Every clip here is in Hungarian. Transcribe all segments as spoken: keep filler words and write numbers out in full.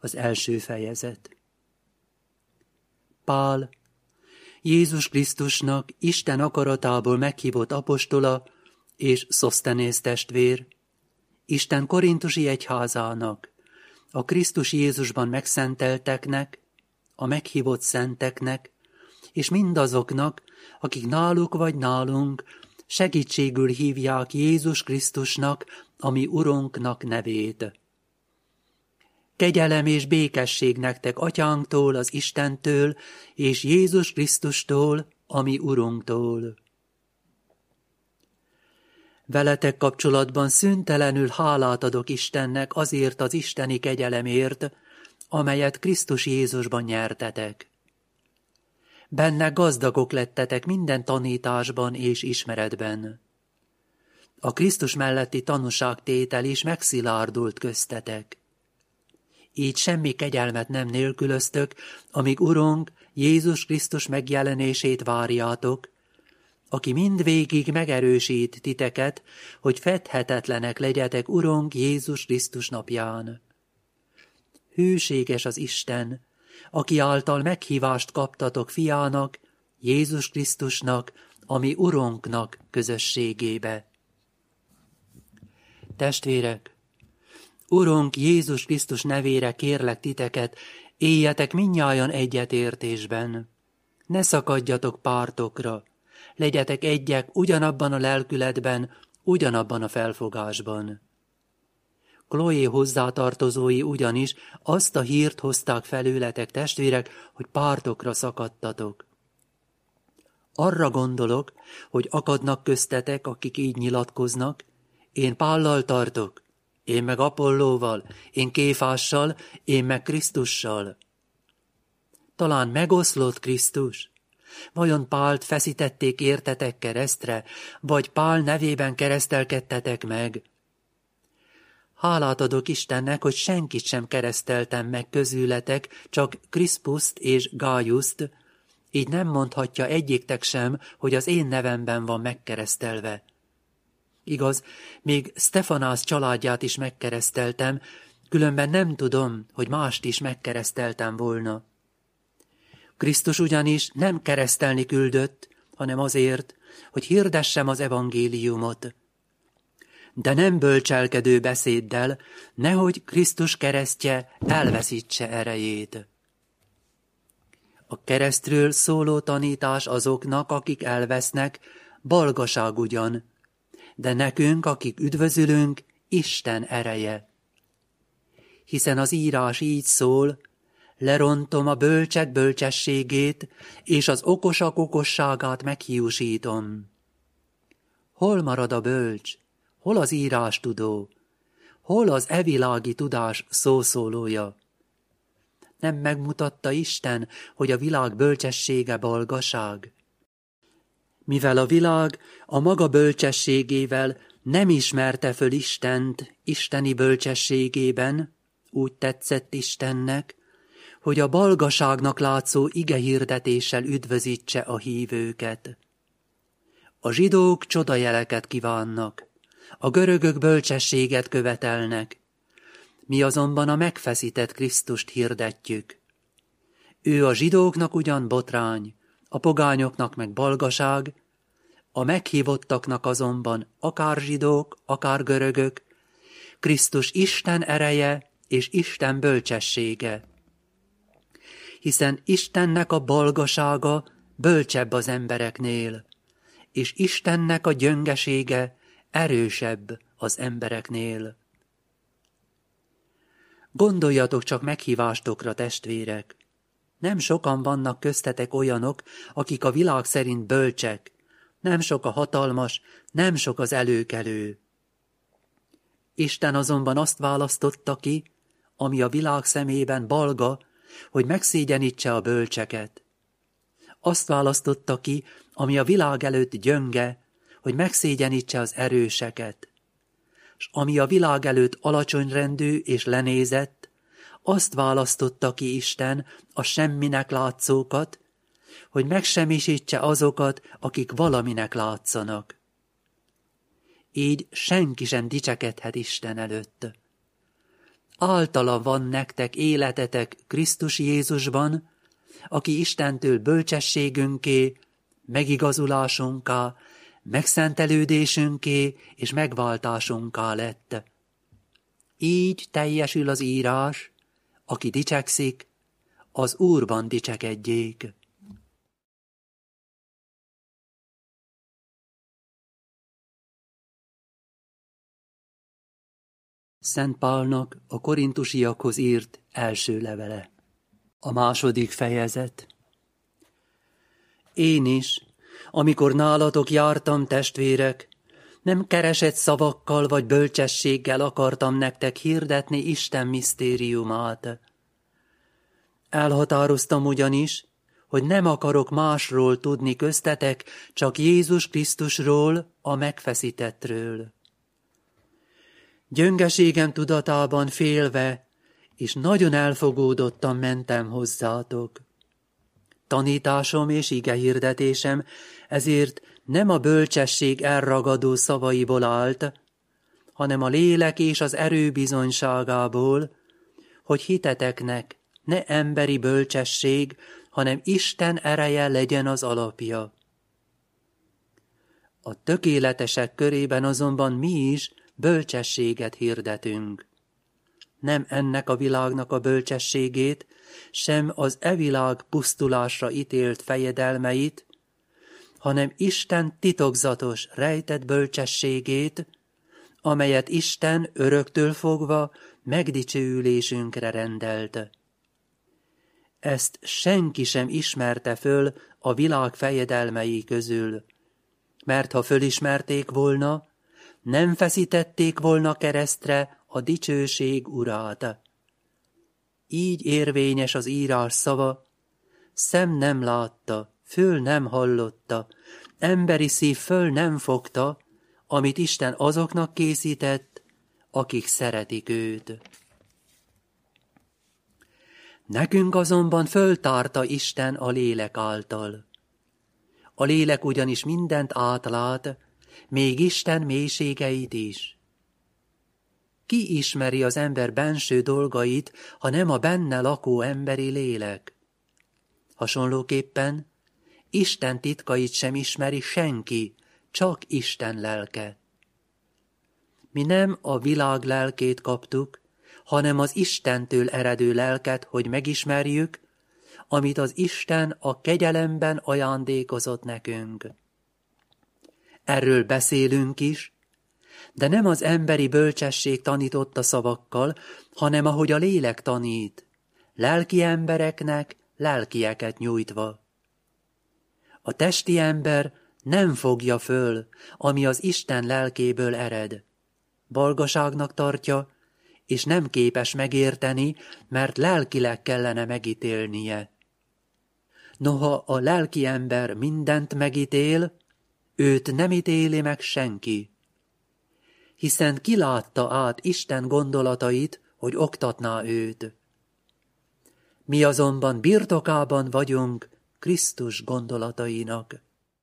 Az első fejezet. Pál, Jézus Krisztusnak Isten akaratából meghívott apostola és Szoszthenész testvér, Isten korintusi egyházának, a Krisztus Jézusban megszentelteknek, a meghívott szenteknek, és mindazoknak, akik náluk vagy nálunk segítségül hívják Jézus Krisztusnak, ami Urunknak nevét. Kegyelem és békesség nektek Atyánktól, az Istentől, és Jézus Krisztustól, ami Urunktól. Veletek kapcsolatban szüntelenül hálát adok Istennek azért az isteni kegyelemért, amelyet Krisztus Jézusban nyertetek. Benne gazdagok lettetek minden tanításban és ismeretben. A Krisztus melletti tanúságtétel is megszilárdult köztetek. Így semmi kegyelmet nem nélkülöztök, amíg Urunk Jézus Krisztus megjelenését várjátok, aki mindvégig megerősít titeket, hogy fedhetetlenek legyetek Urunk Jézus Krisztus napján. Hűséges az Isten, aki által meghívást kaptatok fiának, Jézus Krisztusnak, ami Urunknak közösségébe. Testvérek, Urunk Jézus Krisztus nevére kérlek titeket, éljetek mindnyájan egyetértésben. Ne szakadjatok pártokra, legyetek egyek ugyanabban a lelkületben, ugyanabban a felfogásban. Chloé hozzátartozói ugyanis azt a hírt hozták felőletek, testvérek, hogy pártokra szakadtatok. Arra gondolok, hogy akadnak köztetek, akik így nyilatkoznak, én Pállal tartok, én meg Apollóval, én Kéfással, én meg Krisztussal. Talán megoszlott Krisztus? Vajon Pált feszítették értetek keresztre, vagy Pál nevében keresztelkedtetek meg? Hálát adok Istennek, hogy senkit sem kereszteltem meg közületek, csak Kriszpuszt és Gájuszt, így nem mondhatja egyiktek sem, hogy az én nevemben van megkeresztelve. Igaz, még Sztefanász családját is megkereszteltem, különben nem tudom, hogy mást is megkereszteltem volna. Krisztus ugyanis nem keresztelni küldött, hanem azért, hogy hirdessem az evangéliumot. De nem bölcselkedő beszéddel, nehogy Krisztus keresztje elveszítse erejét. A keresztről szóló tanítás azoknak, akik elvesznek, balgaság ugyan, de nekünk, akik üdvözülünk, Isten ereje. Hiszen az írás így szól, lerontom a bölcsek bölcsességét, és az okosak okosságát meghiúsítom. Hol marad a bölcs? Hol az írás tudó? Hol az evilági tudás szószólója? Nem megmutatta Isten, hogy a világ bölcsessége balgaság? Mivel a világ a maga bölcsességével nem ismerte föl Istent isteni bölcsességében, úgy tetszett Istennek, hogy a balgaságnak látszó igehirdetéssel üdvözítse a hívőket. A zsidók csodajeleket kívánnak, a görögök bölcsességet követelnek, mi azonban a megfeszített Krisztust hirdetjük. Ő a zsidóknak ugyan botrány, a pogányoknak meg balgaság, a meghívottaknak azonban akár zsidók, akár görögök, Krisztus Isten ereje és Isten bölcsessége. Hiszen Istennek a balgasága bölcsebb az embereknél, és Istennek a gyöngesége erősebb az embereknél. Gondoljatok csak meghívástokra, testvérek! Nem sokan vannak köztetek olyanok, akik a világ szerint bölcsek, nem sok a hatalmas, nem sok az előkelő. Isten azonban azt választotta ki, ami a világ szemében balga, hogy megszégyenítse a bölcseket. Azt választotta ki, ami a világ előtt gyönge, hogy megszégyenítse az erőseket. S ami a világ előtt alacsonyrendű és lenézett, azt választotta ki Isten, a semminek látszókat, hogy megsemmisítse azokat, akik valaminek látszanak. Így senki sem dicsekedhet Isten előtt. általa van nektek életetek Krisztus Jézusban, aki Istentől bölcsességünké, megigazulásunká, megszentelődésünké és megváltásunká lett. Így teljesül az írás, aki dicsekszik, az Úrban dicsekedjék. Szent Pálnak a korintusiakhoz írt első levele. A második fejezet. Én is, amikor nálatok jártam, testvérek, nem keresett szavakkal vagy bölcsességgel akartam nektek hirdetni Isten misztériumát. Elhatároztam ugyanis, hogy nem akarok másról tudni köztetek, csak Jézus Krisztusról, a megfeszítettről. Gyöngeségem tudatában félve, és nagyon elfogódottan mentem hozzátok. Tanításom és igehirdetésem ezért nem a bölcsesség elragadó szavaiból állt, hanem a lélek és az erő bizonyságából, hogy hiteteknek ne emberi bölcsesség, hanem Isten ereje legyen az alapja. A tökéletesek körében azonban mi is bölcsességet hirdetünk. Nem ennek a világnak a bölcsességét, sem az e világ pusztulásra ítélt fejedelmeit, hanem Isten titokzatos, rejtett bölcsességét, amelyet Isten öröktől fogva megdicsőülésünkre rendelt. Ezt senki sem ismerte föl a világ fejedelmei közül, mert ha fölismerték volna, nem feszítették volna keresztre a dicsőség urát. Így érvényes az írás szava, szem nem látta, föl nem hallotta, emberi szív föl nem fogta, amit Isten azoknak készített, akik szeretik őt. Nekünk azonban föltárta Isten a lélek által. A lélek ugyanis mindent átlát, még Isten mélységeit is. Ki ismeri az ember benső dolgait, ha nem a benne lakó emberi lélek? Hasonlóképpen Isten titkait sem ismeri senki, csak Isten lelke. Mi nem a világ lelkét kaptuk, hanem az Istentől eredő lelket, hogy megismerjük, amit az Isten a kegyelemben ajándékozott nekünk. Erről beszélünk is, de nem az emberi bölcsesség tanította szavakkal, hanem ahogy a lélek tanít, lelki embereknek lelkieket nyújtva. A testi ember nem fogja föl, ami az Isten lelkéből ered. Balgaságnak tartja, és nem képes megérteni, mert lelkileg kellene megítélnie. Noha a lelki ember mindent megítél, őt nem ítéli meg senki, hiszen kilátta át Isten gondolatait, hogy oktatná őt. Mi azonban birtokában vagyunk Krisztus gondolatainak.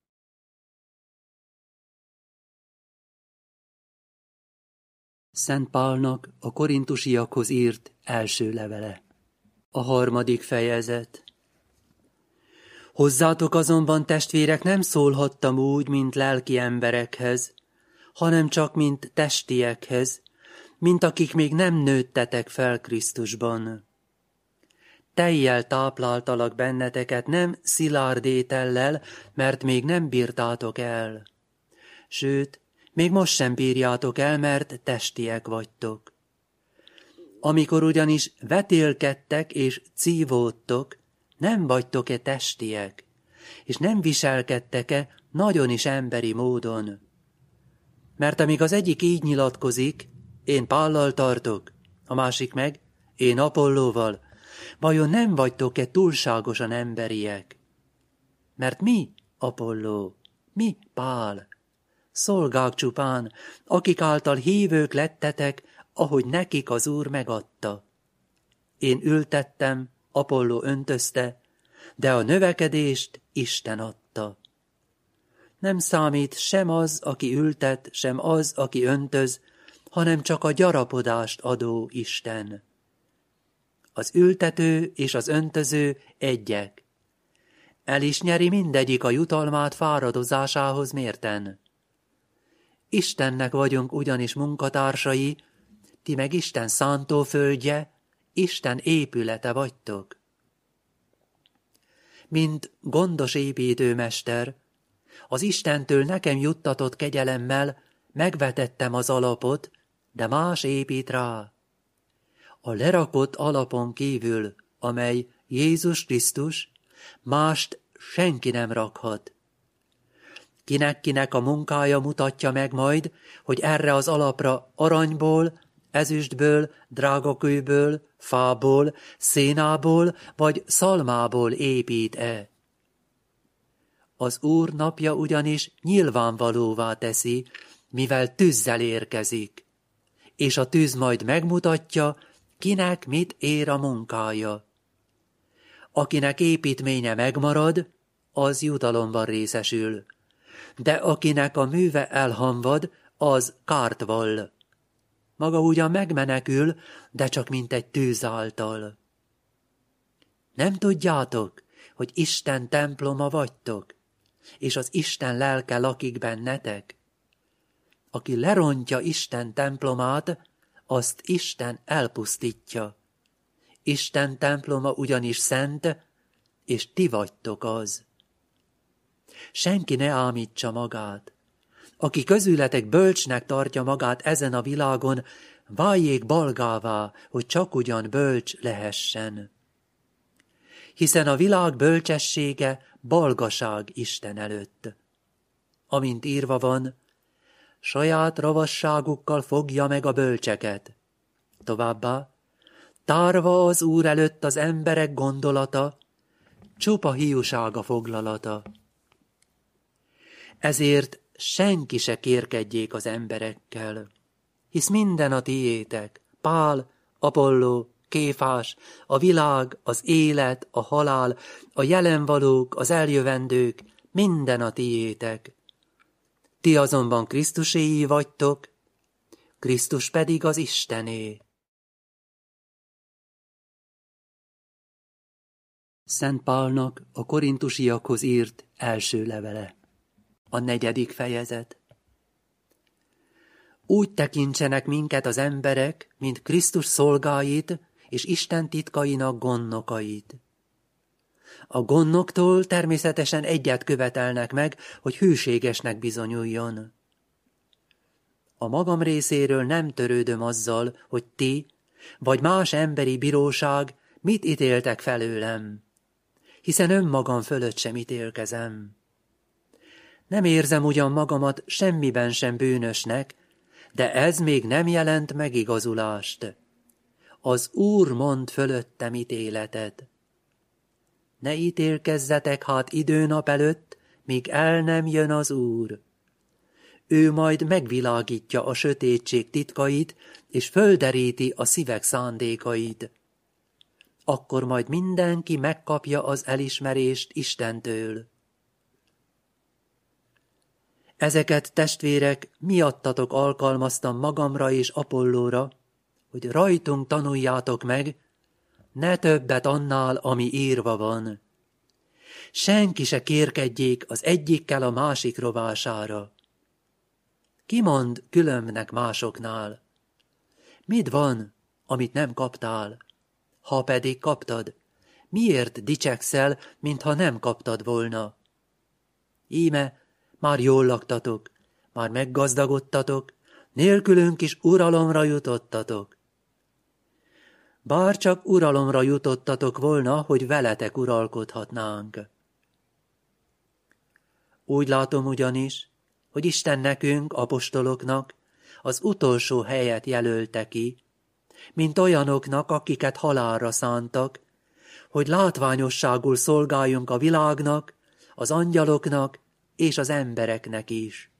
Szent Pálnak a korintusiakhoz írt első levele. A harmadik fejezet. Hozzátok azonban, testvérek, nem szólhattam úgy, mint lelki emberekhez, hanem csak mint testiekhez, mint akik még nem nőttetek fel Krisztusban. Tejjel tápláltalak benneteket, nem szilárd étellel, mert még nem bírtátok el. Sőt, még most sem bírjátok el, mert testiek vagytok. Amikor ugyanis vetélkedtek és cívódtok, nem vagytok-e testiek, és nem viselkedtek-e nagyon is emberi módon? Mert amíg az egyik így nyilatkozik, én Pállal tartok, a másik meg, én Apollóval, vajon nem vagytok-e túlságosan emberiek? Mert mi, Apolló, mi, Pál? Szolgák csupán, akik által hívők lettetek, ahogy nekik az Úr megadta. Én ültettem, Apolló öntözte, de a növekedést Isten adta. Nem számít sem az, aki ültet, sem az, aki öntöz, hanem csak a gyarapodást adó Isten. Az ültető és az öntöző egyek. El is nyeri mindegyik a jutalmát fáradozásához mérten. Istennek vagyunk ugyanis munkatársai, ti meg Isten szántóföldje, Isten épülete vagytok. Mint gondos építőmester, az Istentől nekem juttatott kegyelemmel megvetettem az alapot, de más épít rá. A lerakott alapon kívül, amely Jézus Krisztus, mást senki nem rakhat. Kinek-kinek a munkája mutatja meg majd, hogy erre az alapra aranyból, ezüstből, drágakőből, fából, szénából vagy szalmából épít-e. Az Úr napja ugyanis nyilvánvalóvá teszi, mivel tűzzel érkezik, és a tűz majd megmutatja, kinek mit ér a munkája. Akinek építménye megmarad, az jutalomban részesül, de akinek a műve elhamvad, az kárt vall. Maga ugyan megmenekül, de csak mint egy tűz által. Nem tudjátok, hogy Isten temploma vagytok, és az Isten lelke lakik bennetek? Aki lerontja Isten templomát, azt Isten elpusztítja. Isten temploma ugyanis szent, és ti vagytok az. Senki ne ámítsa magát. Aki közületek bölcsnek tartja magát ezen a világon, váljék balgává, hogy csak ugyan bölcs lehessen. Hiszen a világ bölcsessége balgaság Isten előtt. Amint írva van, saját ravasságukkal fogja meg a bölcseket. Továbbá, tárva az Úr előtt az emberek gondolata, csupa hiúsága foglalata. Ezért senki se kérkedjék az emberekkel, hisz minden a tiétek, Pál, Apolló, Kéfás, a világ, az élet, a halál, a jelenvalók, az eljövendők, minden a tiétek. Ti azonban Krisztuséi vagytok, Krisztus pedig az Istené. Szent Pálnak a korintusiakhoz írt első levele. A negyedik fejezet. Úgy tekintsenek minket az emberek, mint Krisztus szolgáit és Isten titkainak gondnokait. A gondnoktól természetesen egyet követelnek meg, hogy hűségesnek bizonyuljon. A magam részéről nem törődöm azzal, hogy ti, vagy más emberi bíróság mit ítéltek felőlem, hiszen önmagam fölött sem ítélkezem. Nem érzem ugyan magamat semmiben sem bűnösnek, de ez még nem jelent megigazulást. Az Úr mond fölöttem ítéletet. Ne ítélkezzetek hát időnap előtt, míg el nem jön az Úr. Ő majd megvilágítja a sötétség titkait, és földeríti a szívek szándékait. Akkor majd mindenki megkapja az elismerést Istentől. Ezeket, testvérek, miattatok alkalmaztam magamra és Apollóra, hogy rajtunk tanuljátok meg, ne többet annál, ami írva van. Senki se kérkedjék az egyikkel a másik rovására. Ki mond különbnek másoknál? Mit van, amit nem kaptál? Ha pedig kaptad, miért dicsekszel, mintha nem kaptad volna? Íme, már jól laktatok, már meggazdagodtatok, nélkülünk is uralomra jutottatok. Bár csak uralomra jutottatok volna, hogy veletek uralkodhatnánk. Úgy látom ugyanis, hogy Isten nekünk, apostoloknak, az utolsó helyet jelölte ki, mint olyanoknak, akiket halálra szántak, hogy látványosságul szolgáljunk a világnak, az angyaloknak és az embereknek is.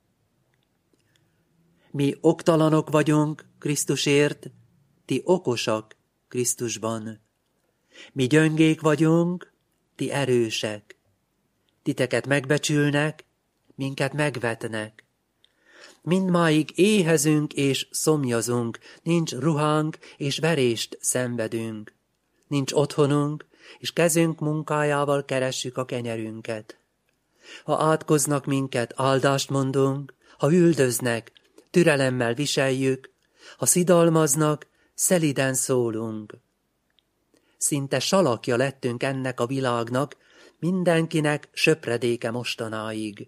Mi oktalanok vagyunk Krisztusért, ti okosak Krisztusban. Mi gyöngék vagyunk, ti erősek. Titeket megbecsülnek, minket megvetnek. Mindmáig éhezünk és szomjazunk, nincs ruhánk és verést szenvedünk. Nincs otthonunk, és kezünk munkájával keressük a kenyerünket. Ha átkoznak minket, áldást mondunk, ha üldöznek, türelemmel viseljük, ha szidalmaznak, szeliden szólunk. Szinte salakja lettünk ennek a világnak, mindenkinek söpredéke mostanáig.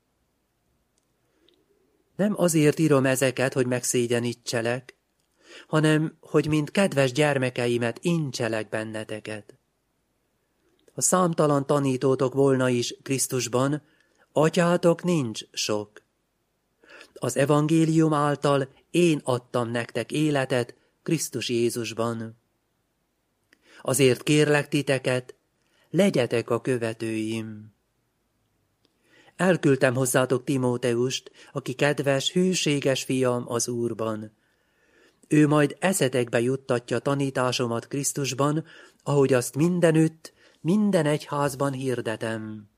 Nem azért írom ezeket, hogy megszégyenítselek, hanem, hogy mint kedves gyermekeimet incselek benneteket. Ha számtalan tanítótok volna is Krisztusban, atyátok nincs sok. Az evangélium által én adtam nektek életet Krisztus Jézusban. Azért kérlek titeket, legyetek a követőim. Elküldtem hozzátok Timóteust, aki kedves, hűséges fiam az Úrban. Ő majd eszetekbe juttatja tanításomat Krisztusban, ahogy azt mindenütt, minden egyházban hirdetem.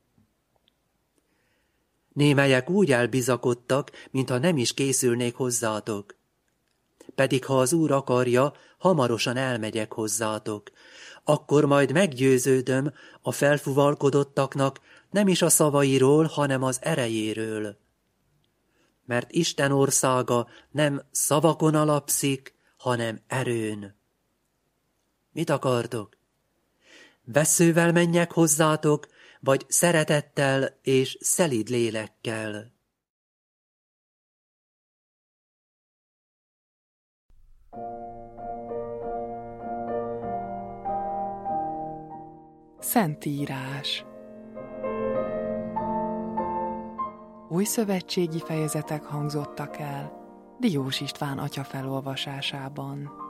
Némelyek úgy elbizakodtak, mintha nem is készülnék hozzátok. Pedig ha az Úr akarja, hamarosan elmegyek hozzátok. Akkor majd meggyőződöm a felfuvalkodottaknak nem is a szavairól, hanem az erejéről. Mert Isten országa nem szavakon alapszik, hanem erőn. Mit akartok? Vesszővel menjek hozzátok, vagy szeretettel és szelíd lélekkel? Szentírás. Új szövetségi fejezetek hangzottak el Diós István atya felolvasásában.